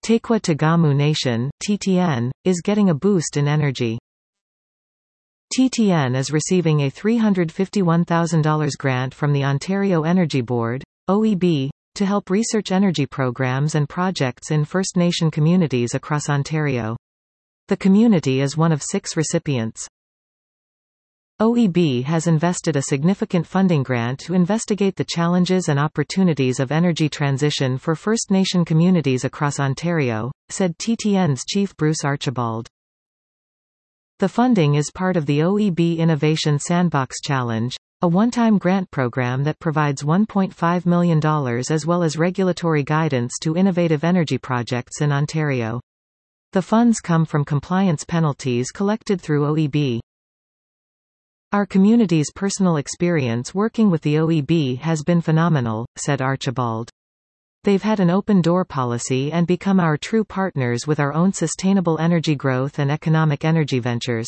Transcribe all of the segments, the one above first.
Takwa Tagamu Nation (TTN) is getting a boost in energy. TTN is receiving a $351,000 grant from the Ontario Energy Board (OEB) to help research energy programs and projects in First Nation communities across Ontario. The community is one of 6 recipients. OEB has invested a significant funding grant to investigate the challenges and opportunities of energy transition for First Nation communities across Ontario, said TTN's Chief Bruce Archibald. The funding is part of the OEB Innovation Sandbox Challenge, a one-time grant program that provides $1.5 million as well as regulatory guidance to innovative energy projects in Ontario. The funds come from compliance penalties collected through OEB. Our community's personal experience working with the OEB has been phenomenal, said Archibald. They've had an open-door policy and become our true partners with our own sustainable energy growth and economic energy ventures.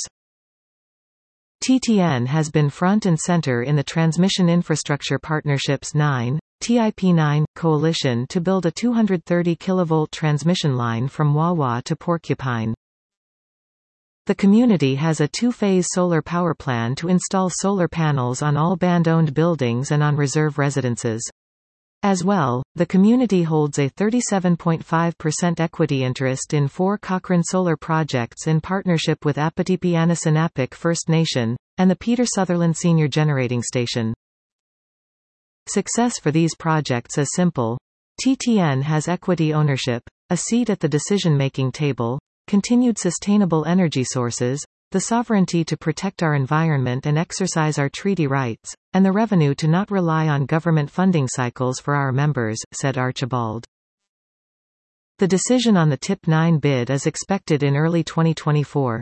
TTN has been front and center in the Transmission Infrastructure Partnerships 9, TIP9, coalition to build a 230 kV transmission line from Wawa to Porcupine. The community has a 2-phase solar power plan to install solar panels on all band-owned buildings and on reserve residences. As well, the community holds a 37.5% equity interest in 4 Cochrane solar projects in partnership with Apatipi Anishinaabeg First Nation, and the Peter Sutherland Senior Generating Station. Success for these projects is simple. TTN has equity ownership, a seat at the decision-making table, continued sustainable energy sources, the sovereignty to protect our environment and exercise our treaty rights, and the revenue to not rely on government funding cycles for our members, said Archibald. The decision on the TIP9 bid is expected in early 2024.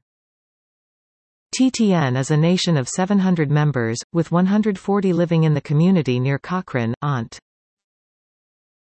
TTN is a nation of 700 members, with 140 living in the community near Cochrane, Ont.